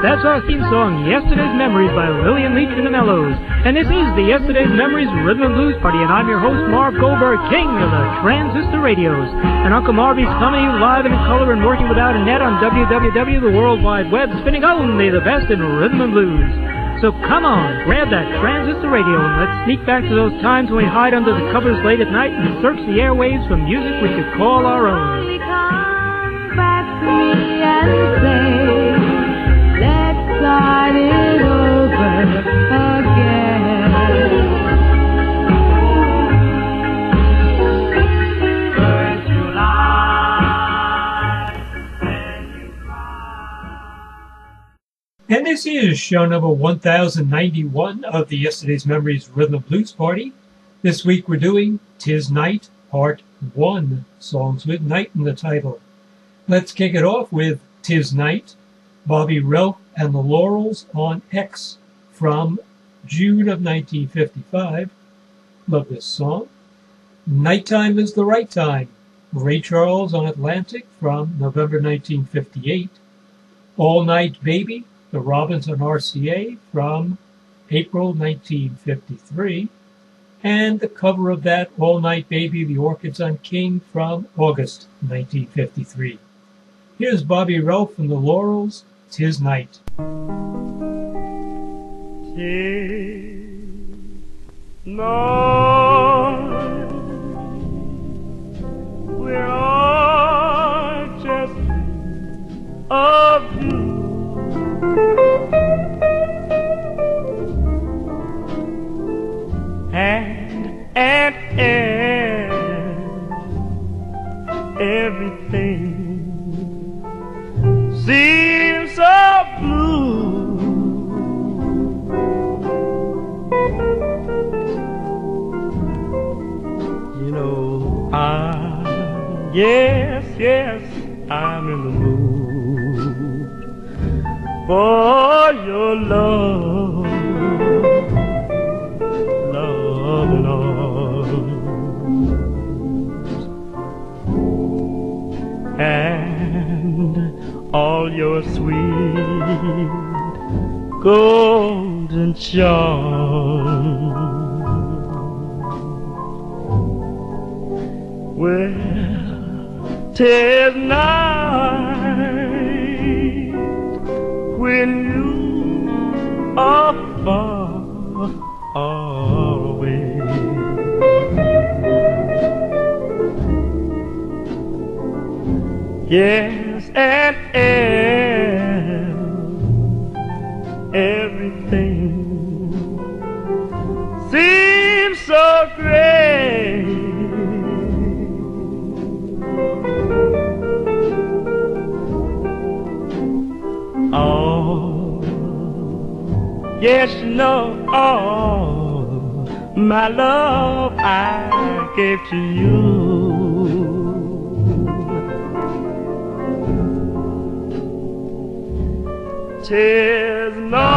That's our theme song, Yesterday's Memories by Lillian Leach and the Mellows. And this is the Yesterday's Memories Rhythm and Blues Party, and I'm your host, Marv Goldberg, king of the transistor radios. And Uncle Marvy's coming to you live and in color and working without a net on WWW, the World Wide Web, spinning only the best in rhythm and blues. So come on, grab that transistor radio and let's sneak back to those times when we hide under the covers late at night and search the airwaves for music we could call our own. Come back to me and say, let's start it over again. First July, when you cry. And this is show number 1091 of the Yesterday's Memories Rhythm and Blues Party. This week we're doing 'Tis Night, Part 1, songs with night in the title. Let's kick it off with 'Tis Night, Bobby Relf and the Laurels on X from June of 1955. Love this song. Nighttime is the Right Time, Ray Charles on Atlantic from November 1958. All Night Baby, the Robins on RCA from April 1953. And the cover of that, All Night Baby, the Orchids on King from August 1953. Here's Bobby Relf and the Laurels, 'Tis Night. 'Tis night, we're all just of you, and everything seems so blue. You know, yes, I'm in the mood for your love and arms, and all your sweet golden charms. Well, 'tis night when you are far away. Yes, and everything seems so great. Oh, yes, you know, all my love I gave to you. 'Tis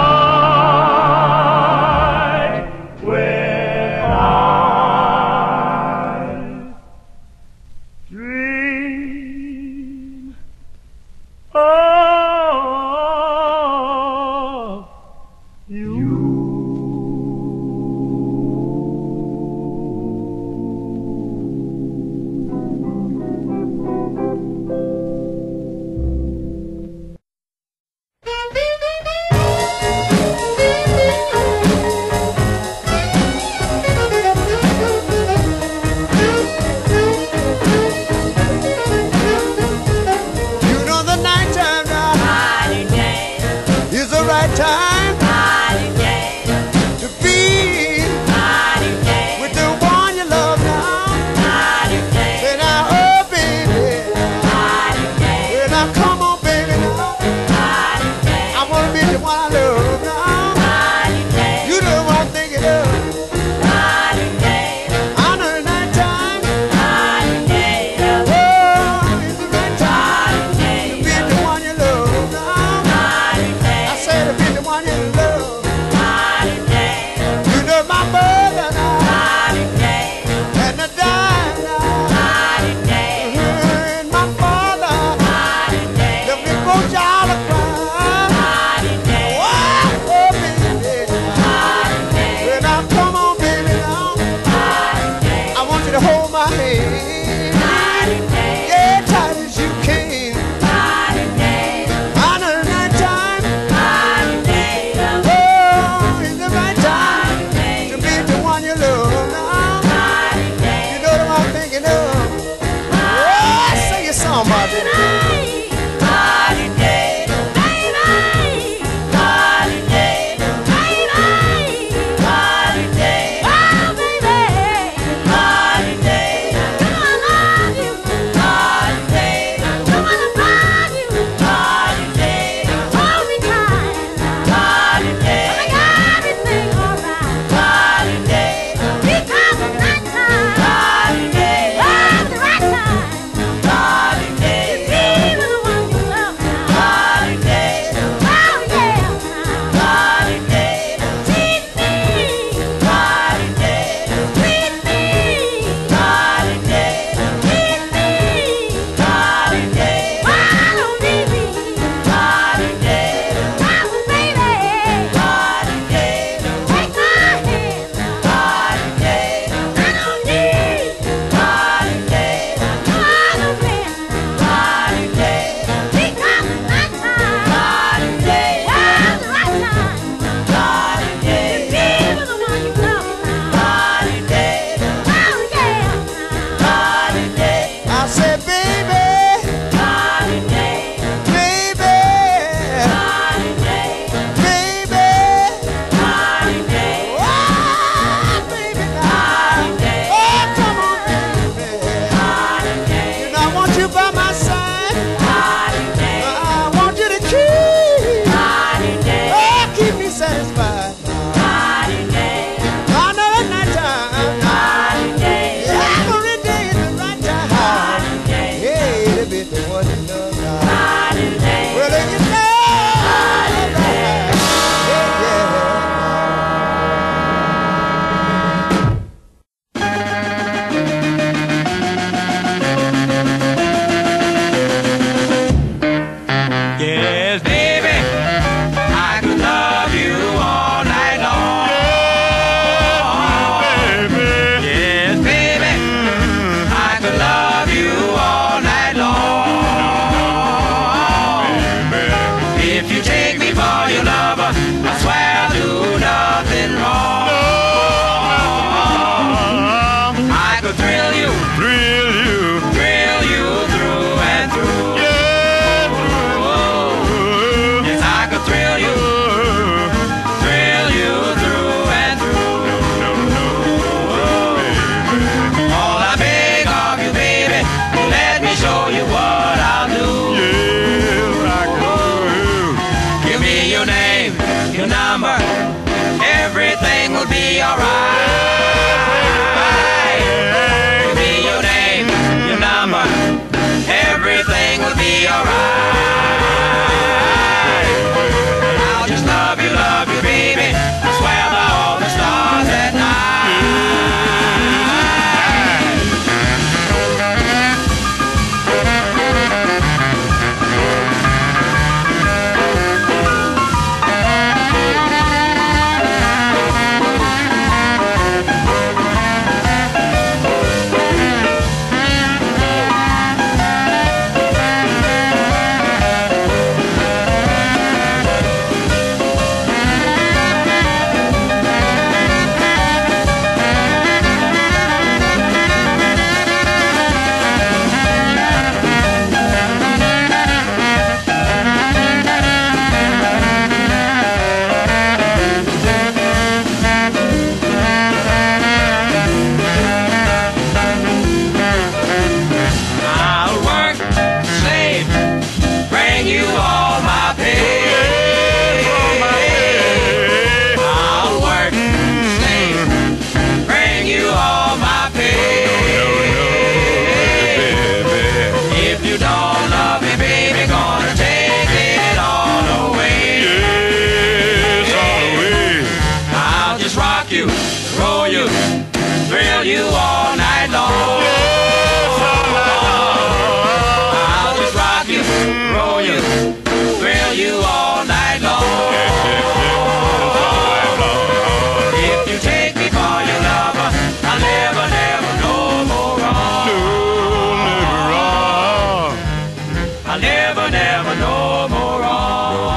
night when I dream of you. one you love now. You know what I'm thinking of. Oh, sing your song, Bobby.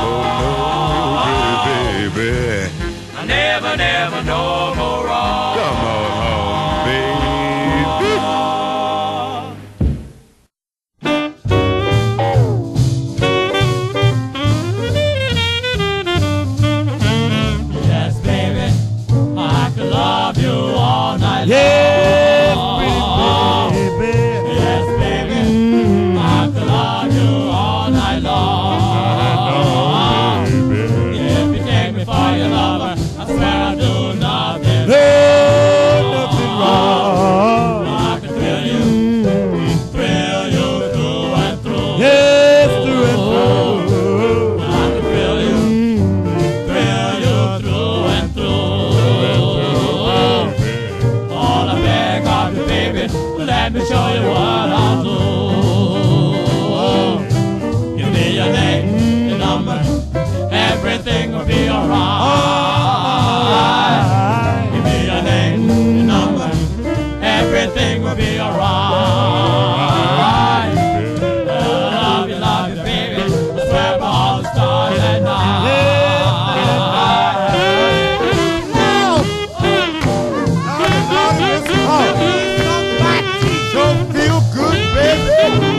Never, no more wrong. night yes, long. Baby. Yes, baby, I could love you all night long. If you take me for your lover, I swear I'll do nothing wrong. I can thrill you through and through. Yes, through and through. I can thrill you through and through. All I beg of you, baby, let me show you what I'll do. Give me your name, your number, everything will be alright. Give me your name, your number, everything will be alright. Love you, baby, I swear by all the stars at night. Don't feel good, baby.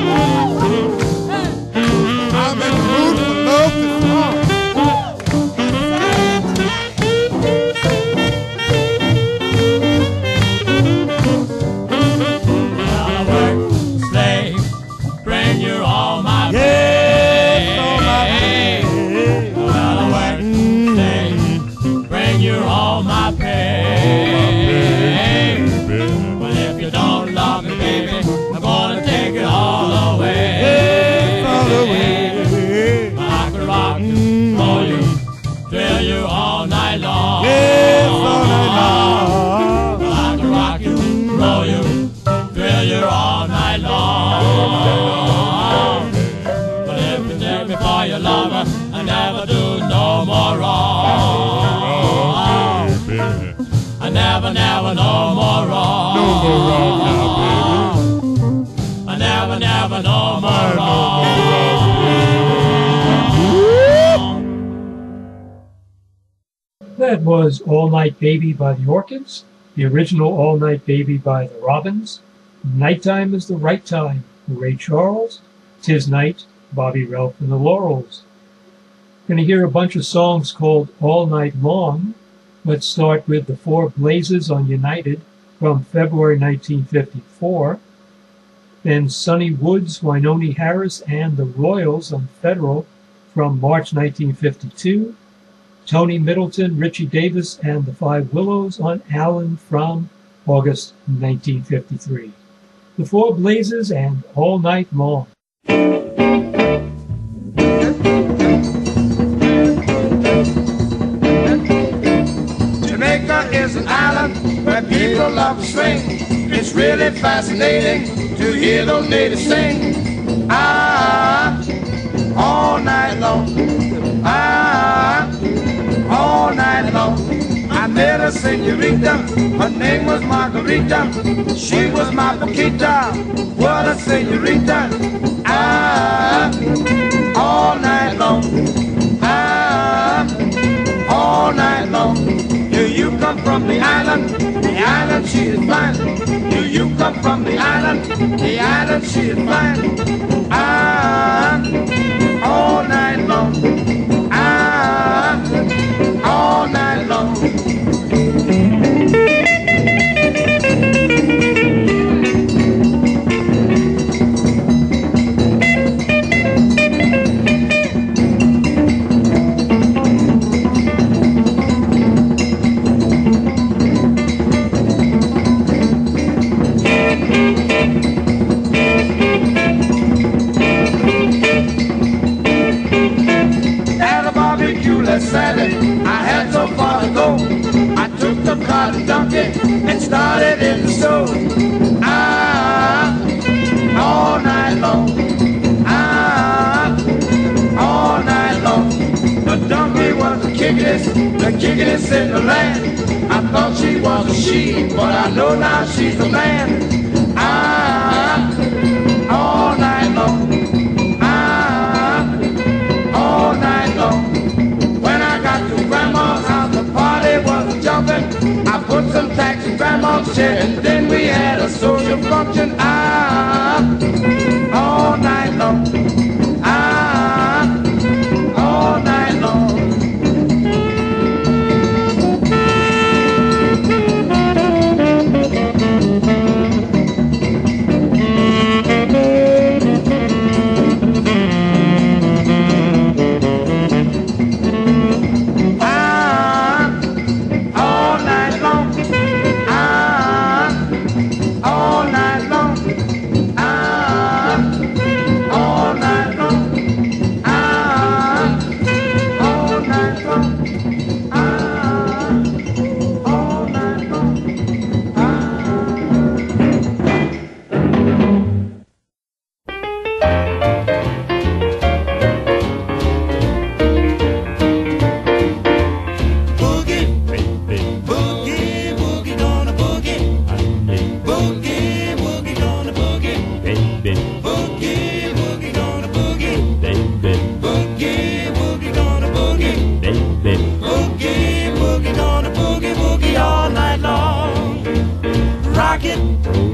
I'm in the mood for love this morning. Well, I work, slave, bring you all my pay. Well, I work, slave, bring you all my pay. But if you don't love me, baby, I'm gonna take it all away. I could rock you, roll you, thrill you all night long. I could rock you, roll you, thrill you all night long. But if you take me for your lover, I never do no more wrong. I never no more wrong. I never no more wrong. That was All Night Baby by the Orchids, the original All Night Baby by the Robins, Nighttime is the Right Time, Ray Charles, 'Tis Night, Bobby Ralph and the Laurels. Going to hear a bunch of songs called All Night Long. Let's start with The Four Blazes on United from February 1954. Then Sonny Woods, Wynonie Harris, and the Royals on Federal from March 1952. Tony Middleton, Richie Davis, and the Five Willows on Allen from August 1953. The Four Blazes and All Night Long. Jamaica is an island where people love to swing. It's really fascinating to hear those natives sing. All night long. All night long. I met a senorita, her name was Margarita. She was my Paquita, what a senorita. All night long. All night long. Do you come from the island? The island she is fine. Do you come from the island? The island she is fine. All night long. All night long. Saturday, I had so far to go. I took the cotton donkey and started in the store. All night long. All night long. The donkey was the kickin'est in the land. I thought she was a she, but I know now she's a man. All night long. All night long. Grandma's house, the party was jumping. I put some tacks in Grandma's chair, and then we had a social function. All night long. All night long.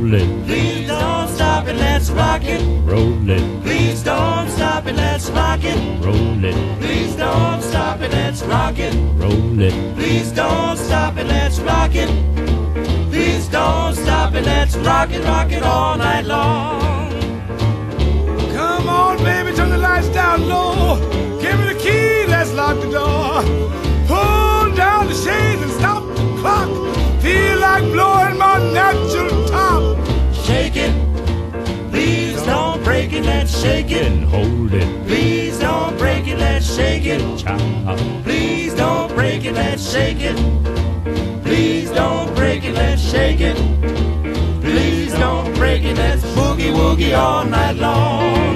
roll it. Please don't stop it, let's rock it. Roll it, Please don't stop it, let's rock it. roll it, Please don't stop it, let's rock it. roll it. Please don't stop it, let's rock it. Please don't stop it, let's rock it all night long. Come on, baby, turn the lights down low. Give me the key, let's lock the door. Pull down the shades and stop the clock. Feel like blowing my natural top. Shake it. Please don't break it, let's shake it. And hold it, Please don't break it, let's shake it. child. Please don't break it, let's shake it. Please don't break it, let's shake it. Please don't break it, let's boogie woogie all night long.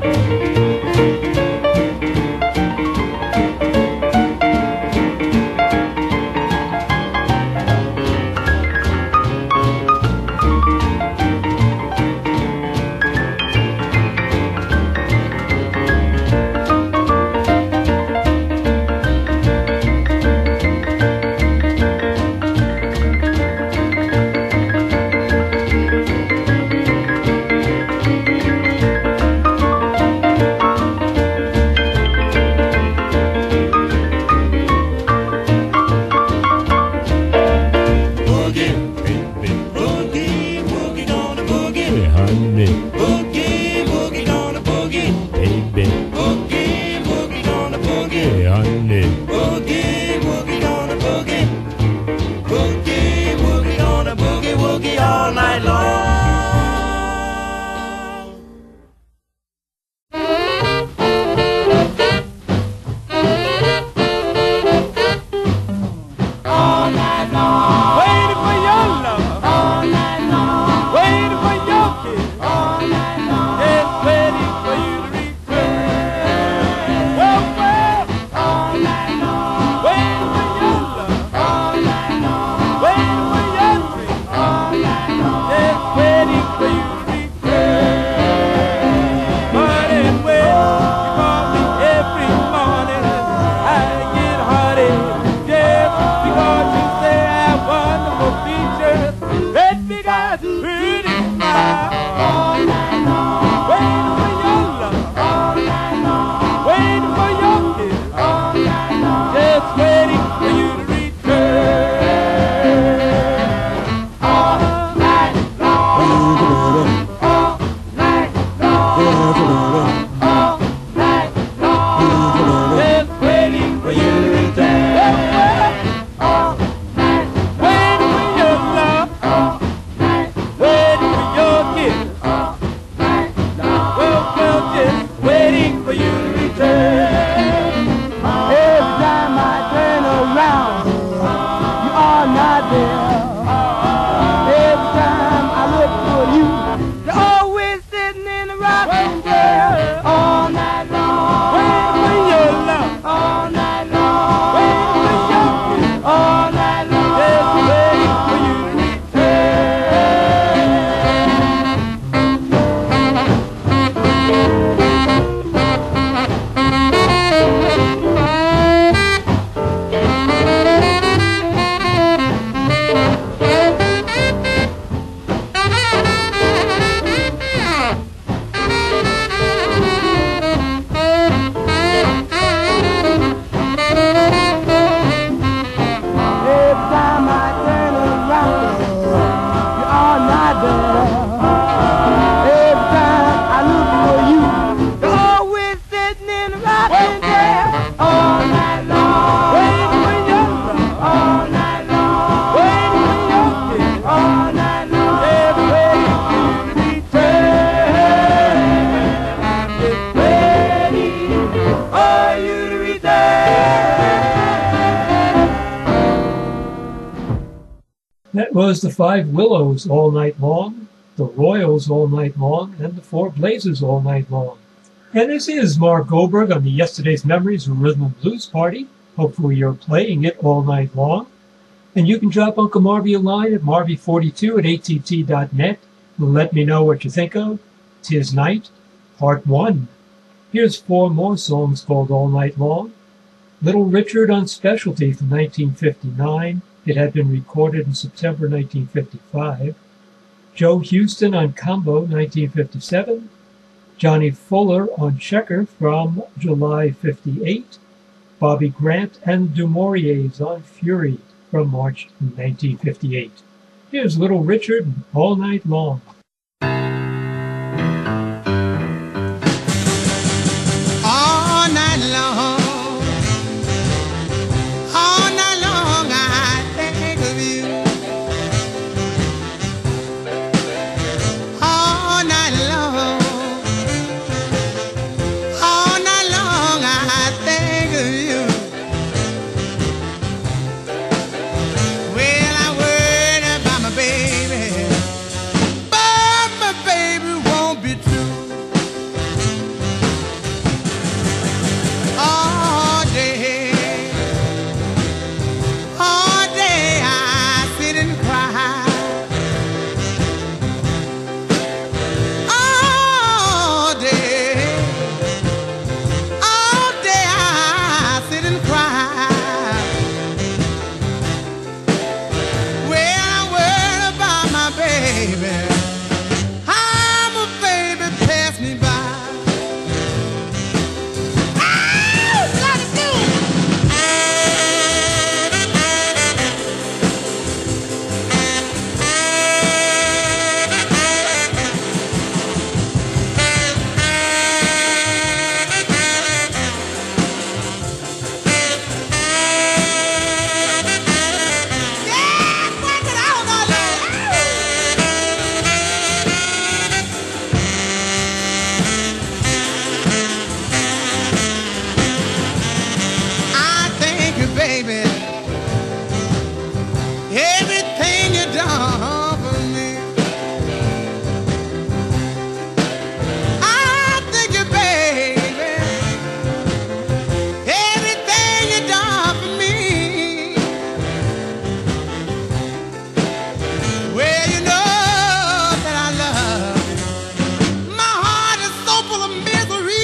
That was the Five Willows All Night Long, the Royals All Night Long, and the Four Blazers All Night Long. And this is Mark Goldberg on the Yesterday's Memories Rhythm and Blues Party. Hopefully you're playing it all night long. And you can drop Uncle Marvy a line at marvy42@att.net and let me know what you think of 'Tis Night, Part 1. Here's 4 more songs called All Night Long. Little Richard on Specialty from 1959. It had been recorded in September 1955. Joe Houston on Combo, 1957. Johnny Fuller on Checker from July 58. Bobby Grant and Du Mauriers on Fury from March 1958. Here's Little Richard and All Night Long. All night long, I think of you. All night long, I think of you. Well, I worried about my baby, but my baby won't be true. All day I sit and cry. All day I sit and cry. Well, I worry about my baby. How my baby pass me by. I thank you, baby, everything you done for me. I thank you, baby, everything you done for me. Well, you know that I love you. My heart is so full of misery.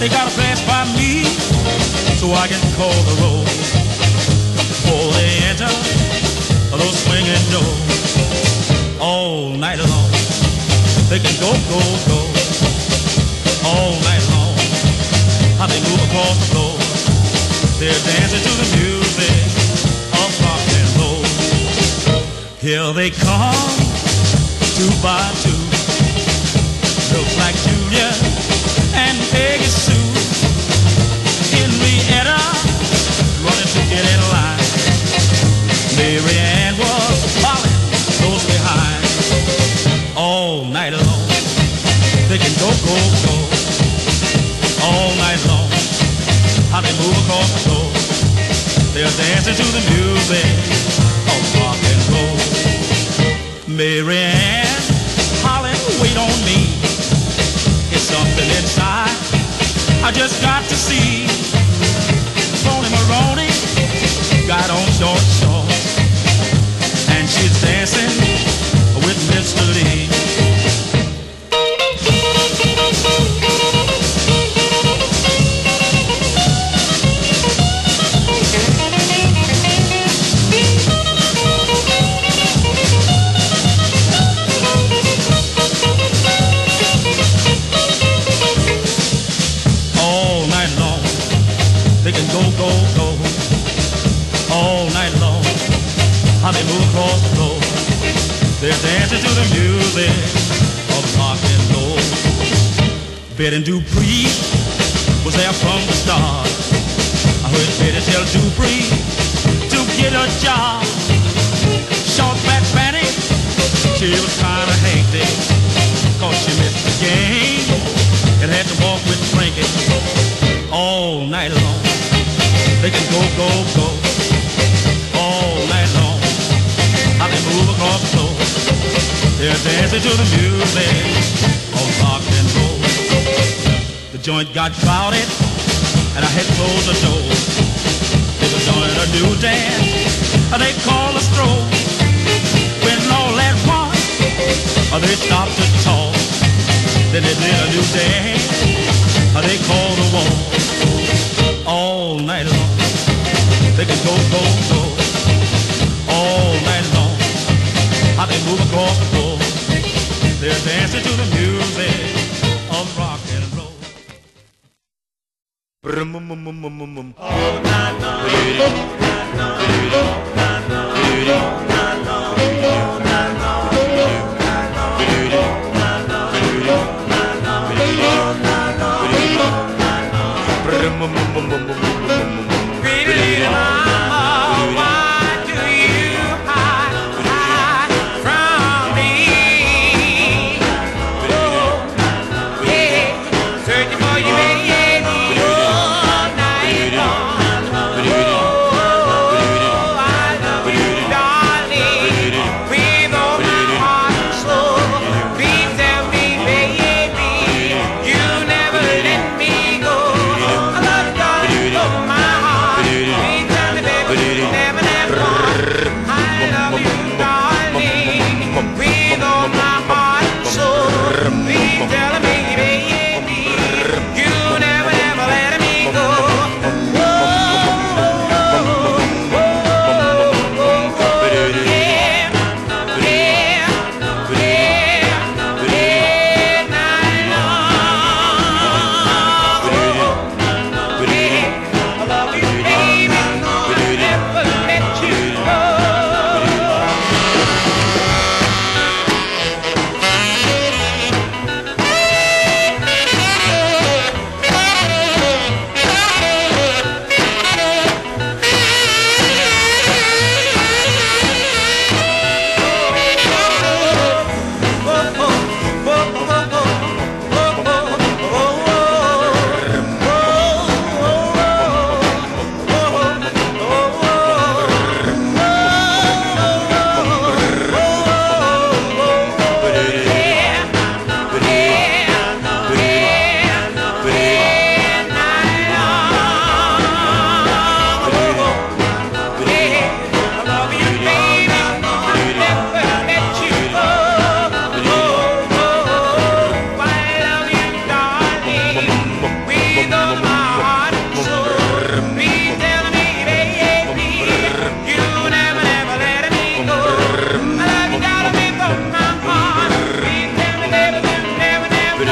They got a place by me, so I can call the roll. Before they enter those swinging doors, all night long, they can go, go, go. All night long, how they move across the floor. They're dancing to the music of rock and roll. Here they come, two by two. Looks like Julia and Peggy Sue. Henrietta running to get in line. Mary Ann was following close behind. All night long, they can go, go, go. All night long, how they move across the floor. They're dancing to the music of rock and roll. Mary Ann hollering, wait on me. It's something inside I just got to see. Tony Maroney got on short shorts, and she's dancing with Mr. Lee. They can go, go, go, all night long, how they move across the floor. They're dancing to the music of rock and roll. Betty Dupree was there from the start. I heard Betty tell Dupree to get a job. Short, fat Fanny, she was kind of hectic, 'cause she missed the game and had to walk with Frankie all night long. They can go, go, go, all night long, how they move across the floor. They're dancing to the music of rock and roll. The joint got crowded, and I had to close the door. They were doing a new dance, they call a stroll. When all at once, they stopped to talk. Then they did a new dance, they called a walk. All night long, they can go, go, go. All night long, how they move across the floor. They're dancing to the music of rock and roll. All night Pretty little mama, why do you hide from me? Oh, yeah, searching for you, baby, all night long. Oh, I love you, darling.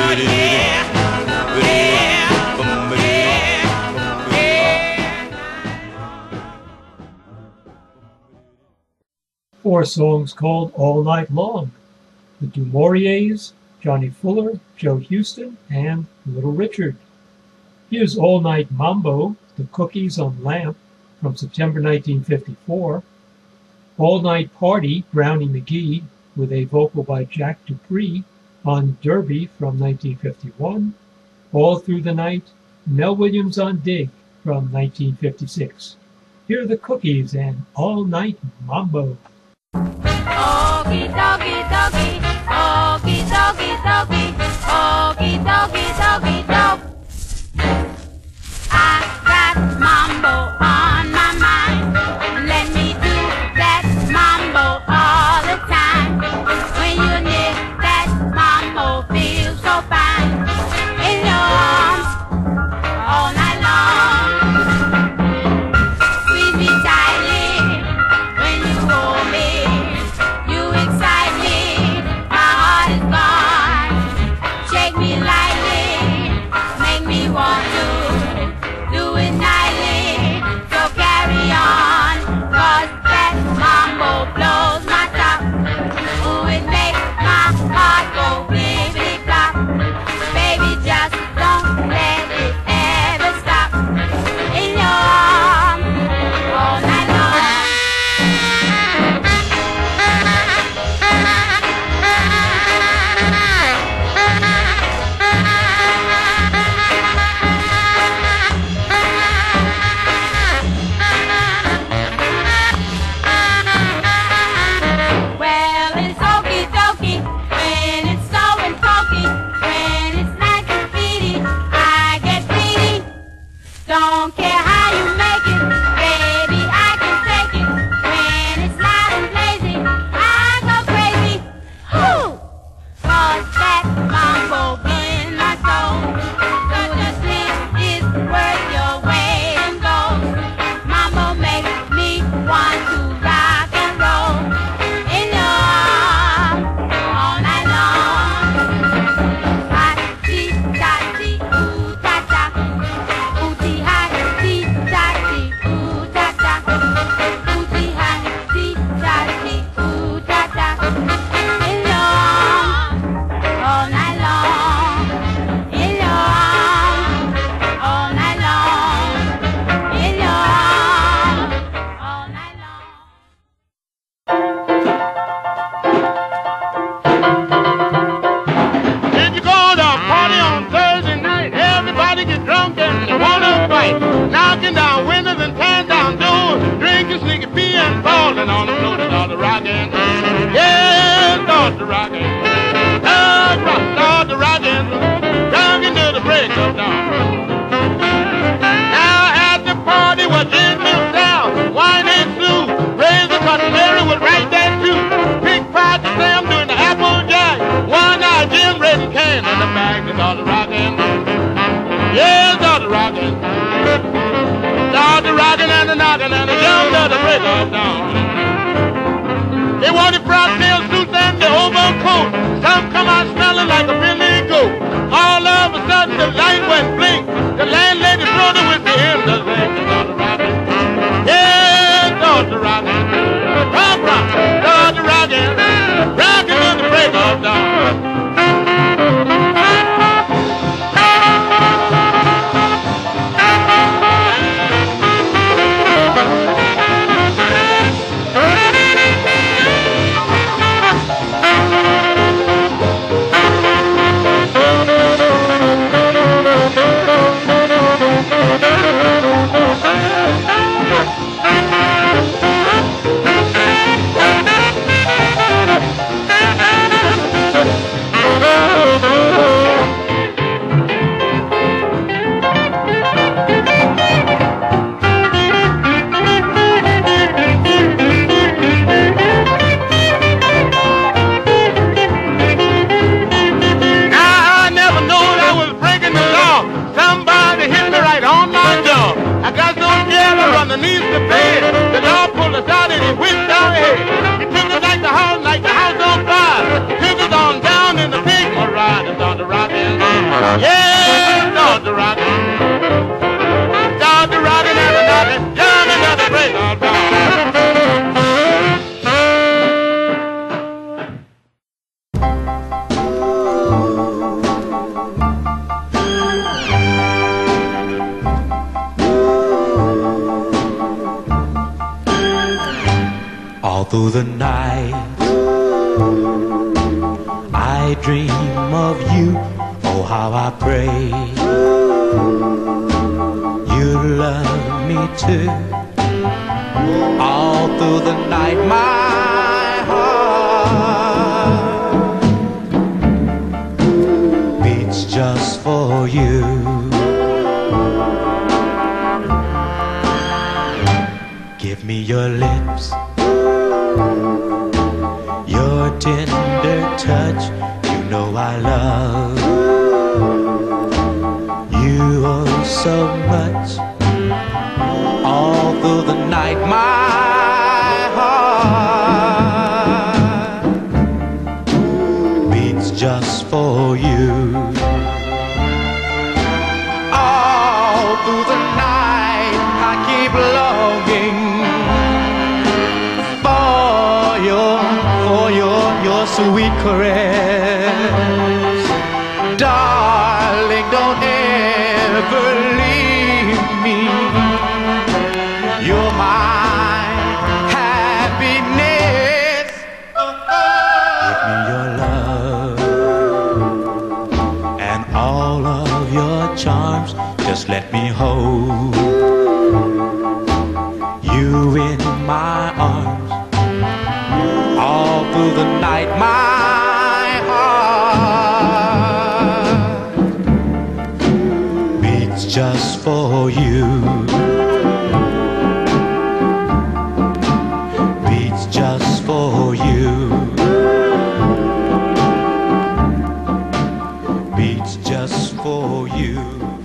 Four songs called All Night Long. The Du Mauriers, Johnny Fuller, Joe Houston, and Little Richard. Here's All Night Mambo, The Cookies on Lamp, from September 1954. All Night Party, Brownie McGhee, with a vocal by Jack Dupree, on Derby from 1951. All Through the Night, Mel Williams on Dig from 1956. Here are the Cookies and All Night Mambo. Okie dokie dokie, okie dokie dokie, okie dokie dokie doke. I got mambo on my mind. Let me do that mambo all the time. When you knit that mambo, feels so fine. In your arms all night long. Squeeze me tightly when you hold me. You excite me, my heart is gone. Shake me lightly, make me want to do it nightly. So carry on, 'cause that mambo blows my top. Ooh, it makes my heart go blippity-plop. Baby, just don't let it ever stop. In your arms all night long. Well, it's okie dokie when it's so and folky. When it's nice and speedy, I get greedy. Don't care how you make it, baby, I can take it. When it's loud and blazing, I go crazy. Whoo! 'Cause that mambo in my soul. So the sleep is worth your weight in gold. Mambo makes me want to rock and roll. In your arms all night long. Hot-tee-ta-tee, ooh-ta-ta. Ooh-tee-hot-tee-ta-tee, ooh-ta-ta. Ooh-tee-hot-tee-ta-tee, ooh-ta-ta. In your arms all night long. In your arms all night long. In your arms all night long. If you go to a party on Thursday night, everybody get drunk and they wanna fight. Knocking down windows and tearing down doors, drinking sneaky pee and falling on the floor. They start to rockin', yeah, start to rockin'. Start to rockin', rockin' till the break of dawn. Now at the party was gin milk down, wine and soup, razor cutlery was right there too. Pickpocket Sam doing the apple jack, one-eyed Jim raising can in the bag. They started rockin', yeah, started rockin'. Started rockin' and the knockin' and the jump till the break of dawn. They wanted frock-tail suits and the overcoat. Some come out smelling like a billy goat. All of a sudden the light went blink. The landlady floated with the end of the thing. Started rockin', yeah, started rockin'. Rock, rock, started rockin', rockin' till the break of dawn. Underneath the bed, the Lord pulled us out and he whipped our head. He took us like the house on fire. He took us on down in the pig ride and started rocking. Yeah, start to rockin'. Start to rockin' and a knockin'. Jamming at the break of dawn. All through the night I dream of you. Oh, how I pray you love me too. All through the night my heart beats just for you. Give me your lips, your tender touch, you know I love you oh so much. All through the night my heart beats just for you. All through the night I keep longing for your sweet caress. Darling, don't ever leave me. You're my happiness. Give me your love and all of your charms. Just let me hold you in my arms. All through the night my heart beats just for you. Beats just for you. Beats just for you.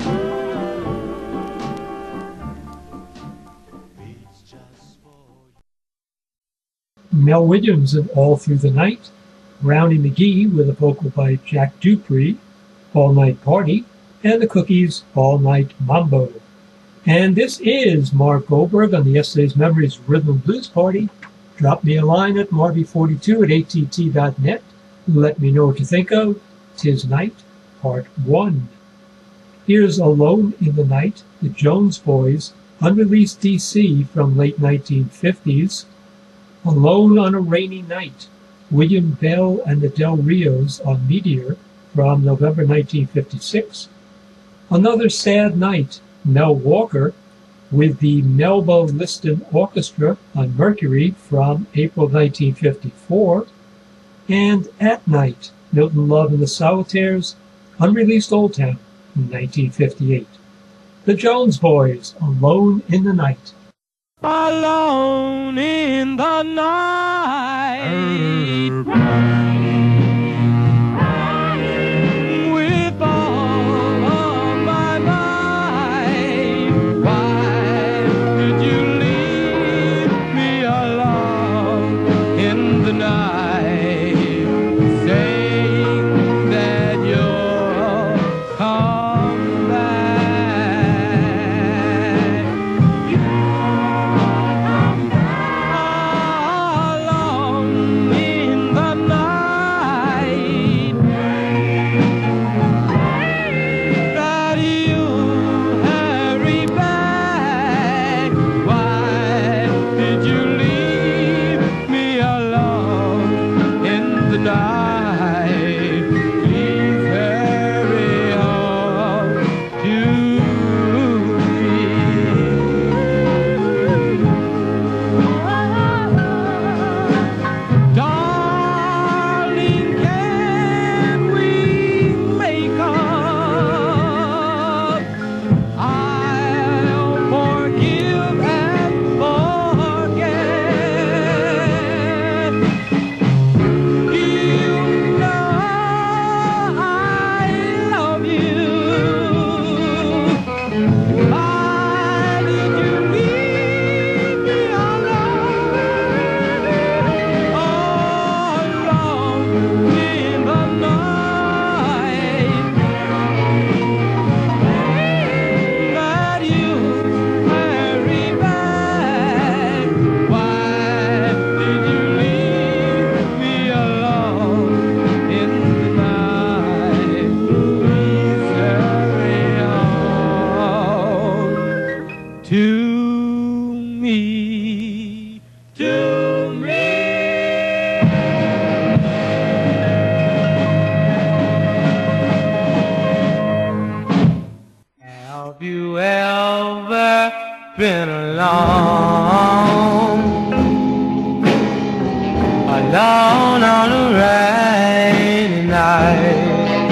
Mel Williams and All Through the Night, Brownie McGhee with a vocal by Jack Dupree, All Night Party, and the Cookies, All Night Mambo. And this is Marv Goldberg on the Yesterday's Memories Rhythm and Blues Party. Drop me a line at marby42@att.net. Let me know what you think of Tis Night, Part 1. Here's Alone in the Night, the Jones Boys, unreleased DC from late 1950s. Alone on a Rainy Night, William Bell and the Del Rios on Meteor from November 1956. Another Sad Night, Mel Walker with the Melba Liston Orchestra on Mercury from April 1954. And At Night, Milton Love and the Solitaires, unreleased Old Town in 1958. The Jones Boys, Alone in the Night. Alone in the night, with all of my might. Why did you leave me alone in the night, saying that you'll come back? Alone in the night. been alone on a rainy night,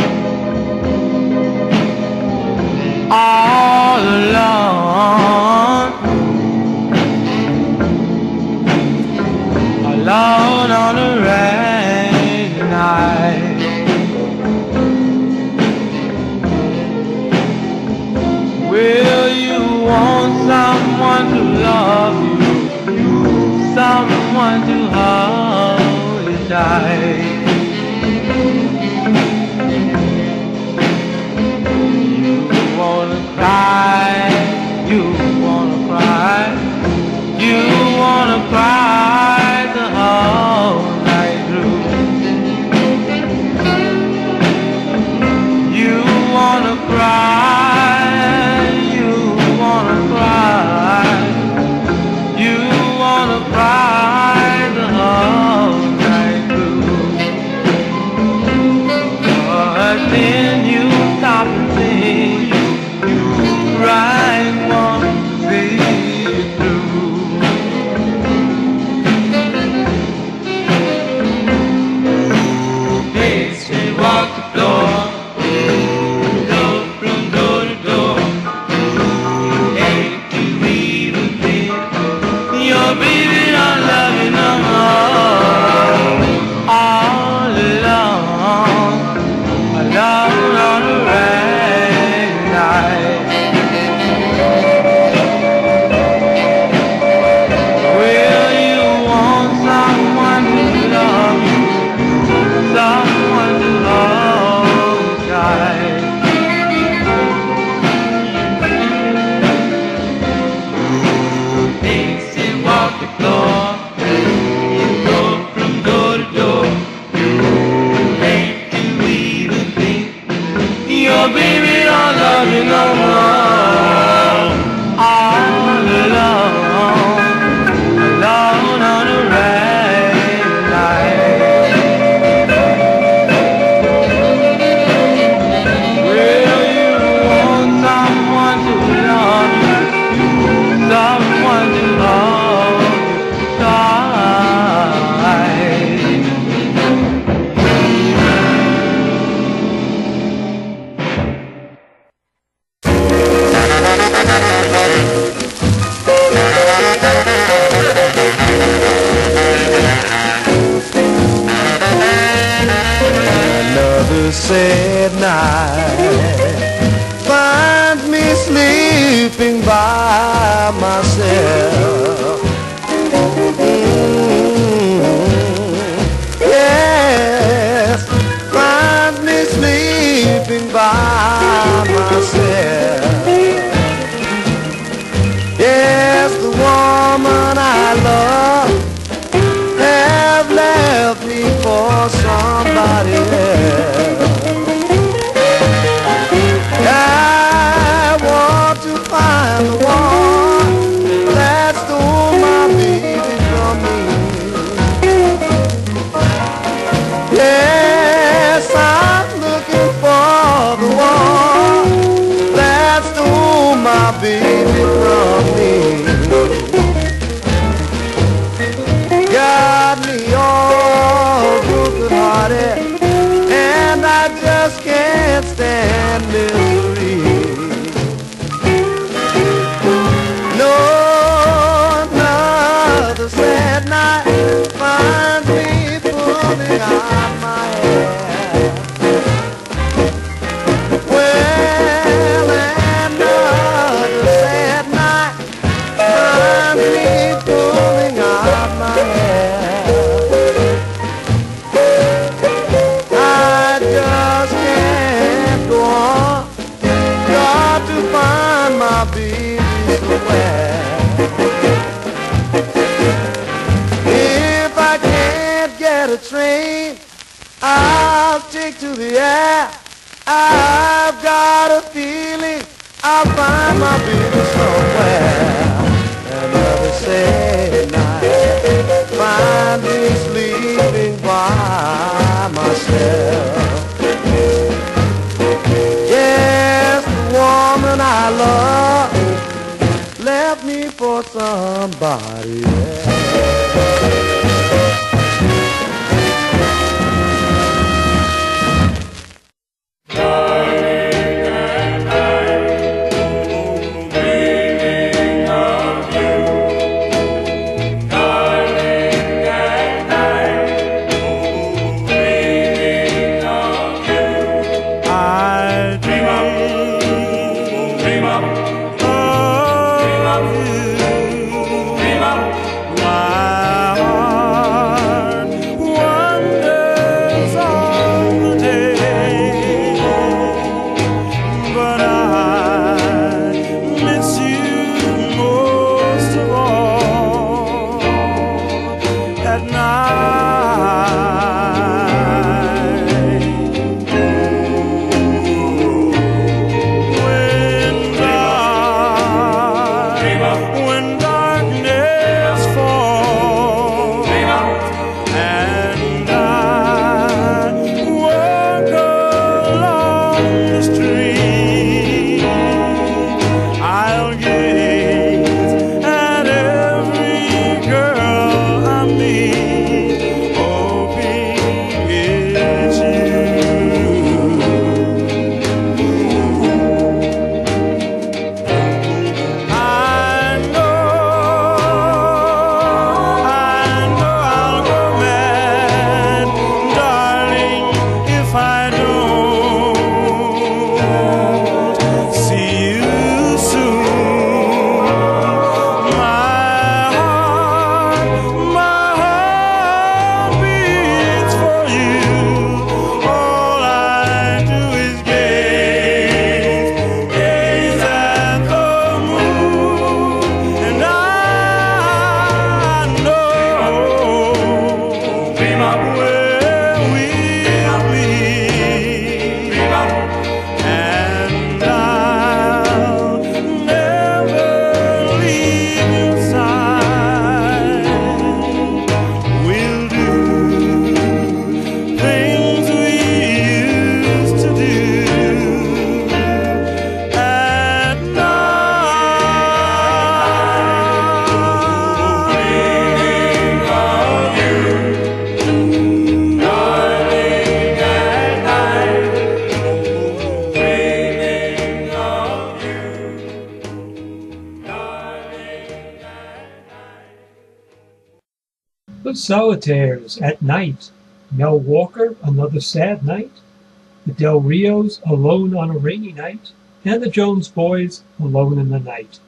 all alone on a rainy night. Will you want someone to love you, someone to hold you tight? You wanna cry, you wanna cry, you wanna cry the whole night through. You wanna cry, you wanna cry, you wanna cry the whole night through. But then you stop and think, you right want to see it through. Hey, she walked the floor, go from door to door. You hate to even think your baby don't love you no more. All alone on a rainy night. Will you want someone to love you, someone to hold you tight? Takes and walk the floor, you go from door to door. You hate to even think your baby don't love you no more. All alone on a rainy night. Will you want someone to love you, someone to hold you tight? Another sad night finds me sleeping by myself. Yes, finds me sleeping by myself. Yes, the woman I love have left me for somebody else. I want to find the one that stole my baby from me. Yes, I'm looking for the one that stole my baby from me. Got me all broken hearted, and I just can't stand misery. No, another sad night finds me pulling out my hair. Well, another sad night finds me pulling out my hair. I just can't go on. Got to find my baby somewhere. If I can't get a train, I'll take to the air. I've got a feeling I'll find my baby somewhere. Another sad night find me sleeping by myself. Yes, the woman I love left left me for somebody else. Solitaires, At Night, Mel Walker, Another Sad Night, the Del Rios, Alone on a Rainy Night, and the Jones Boys, Alone in the Night.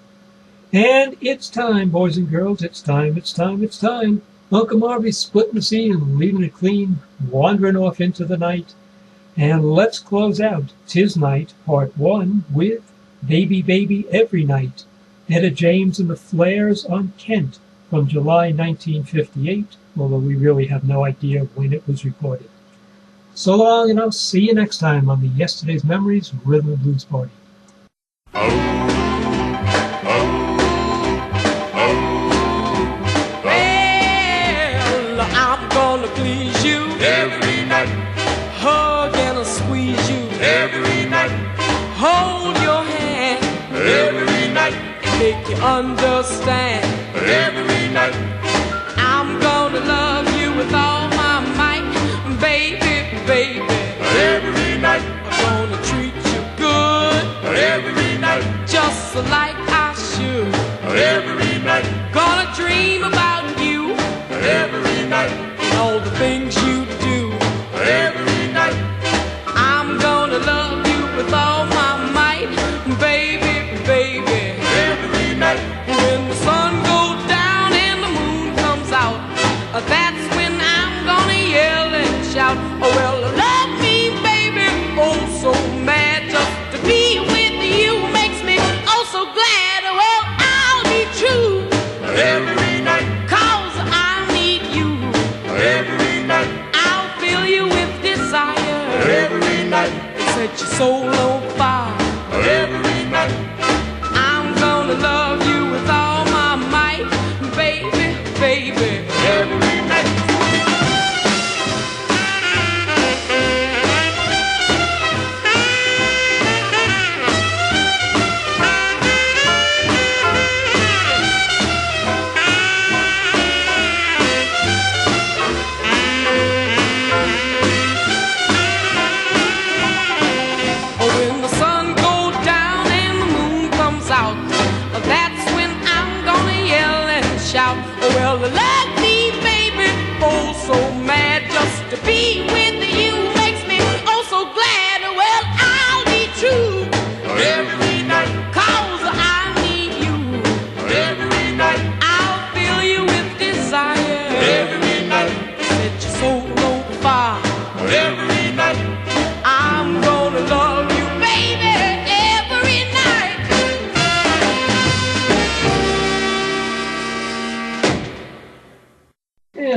And it's time, boys and girls, it's time, it's time, it's time. Uncle Marvy's splitting the scene and leaving it clean, wandering off into the night. And let's close out Tis Night, Part 1, with Baby Baby Every Night, Etta James and the Flares on Kent, from July 1958, although we really have no idea when it was recorded. So long, and I'll see you next time on the Yesterday's Memories Rhythm and Blues Party. Well, I'm gonna please you every night, hug and squeeze you every night, hold your hand every night, make you understand every night. I'm gonna love you with all my might, baby, baby. Every night, I'm gonna treat you good, every night, just like I should. every night, Gonna dream about you every night, and all the things you do. every night, I'm gonna love you with all my might, baby, baby. every night. When the sun goes down and the moon comes out, that's when I'm gonna yell and shout, oh well, love me, baby, oh so mad. Just to be with you makes me oh so glad.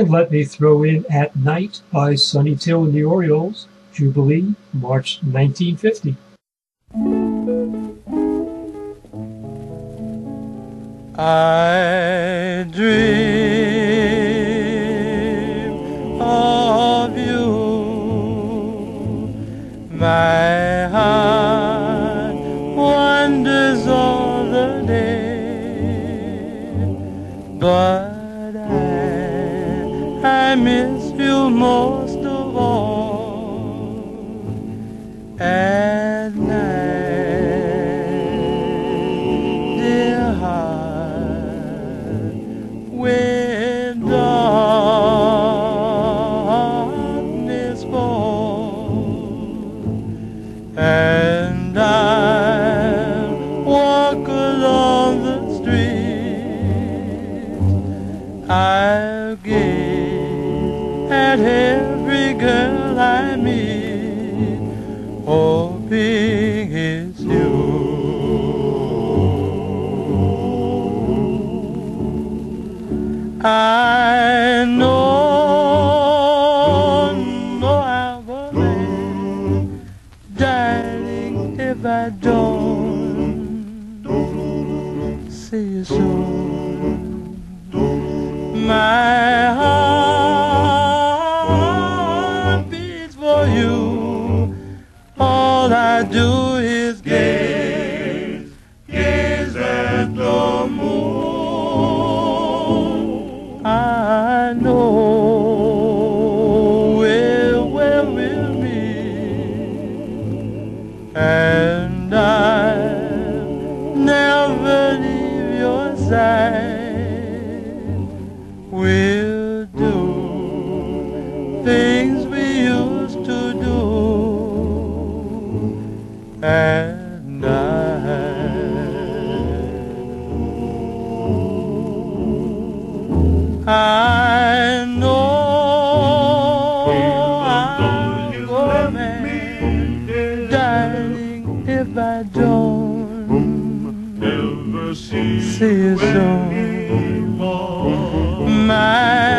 And let me throw in At Night by Sonny Till and the Orioles, Jubilee, March 1950. I dream of you, my heart wanders all the day, but I miss you most of all at night, dear heart, when darkness falls and I walk along the street, I'll gaze at every girl I meet, hoping it's you. I know I will be, darling, if I don't see you soon. My heart beats for you. All I do is gaze at the moon. I know we'll meet, and I'll never leave your side. We'll do things we used to do at night. I know I'll go mad, darling, if I don't see you soon. My